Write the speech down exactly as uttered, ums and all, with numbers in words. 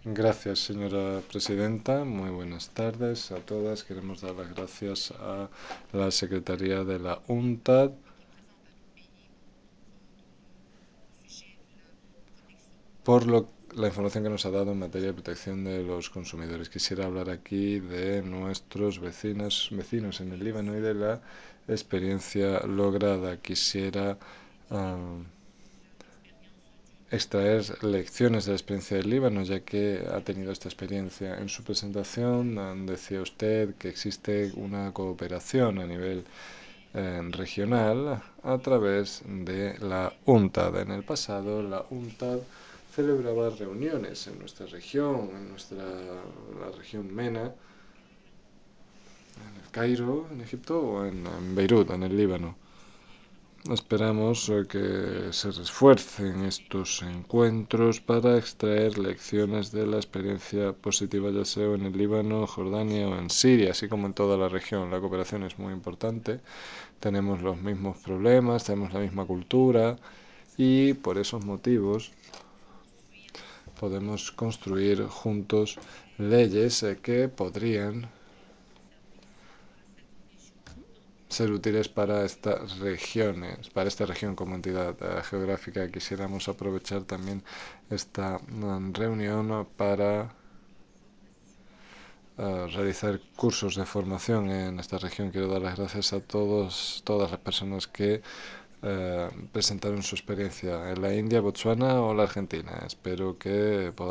Gracias, señora presidenta. Muy buenas tardes a todas. Queremos dar las gracias a la Secretaría de la UNTAD por lo- la información que nos ha dado en materia de protección de los consumidores. Quisiera hablar aquí de nuestros vecinos, vecinos en el Líbano y de la experiencia lograda. Quisiera ah, extraer lecciones de la experiencia del Líbano, ya que ha tenido esta experiencia. En su presentación ah, decía usted que existe una cooperación a nivel eh, regional a través de la UNTAD. En el pasado, la UNTAD celebraba reuniones en nuestra región, en nuestra la región MENA, en el Cairo, en Egipto, o en, en Beirut, en el Líbano. Esperamos eh, que se refuercen estos encuentros para extraer lecciones de la experiencia positiva, ya sea en el Líbano, Jordania o en Siria, así como en toda la región. La cooperación es muy importante. Tenemos los mismos problemas, tenemos la misma cultura y por esos motivos podemos construir juntos leyes eh, que podrían ser útiles para estas regiones, para esta región como entidad eh, geográfica. Quisiéramos aprovechar también esta mm, reunión para eh, realizar cursos de formación en esta región. Quiero dar las gracias a todos, todas las personas que eh, presentaron su experiencia en la India, Botswana o la Argentina. Espero que podamos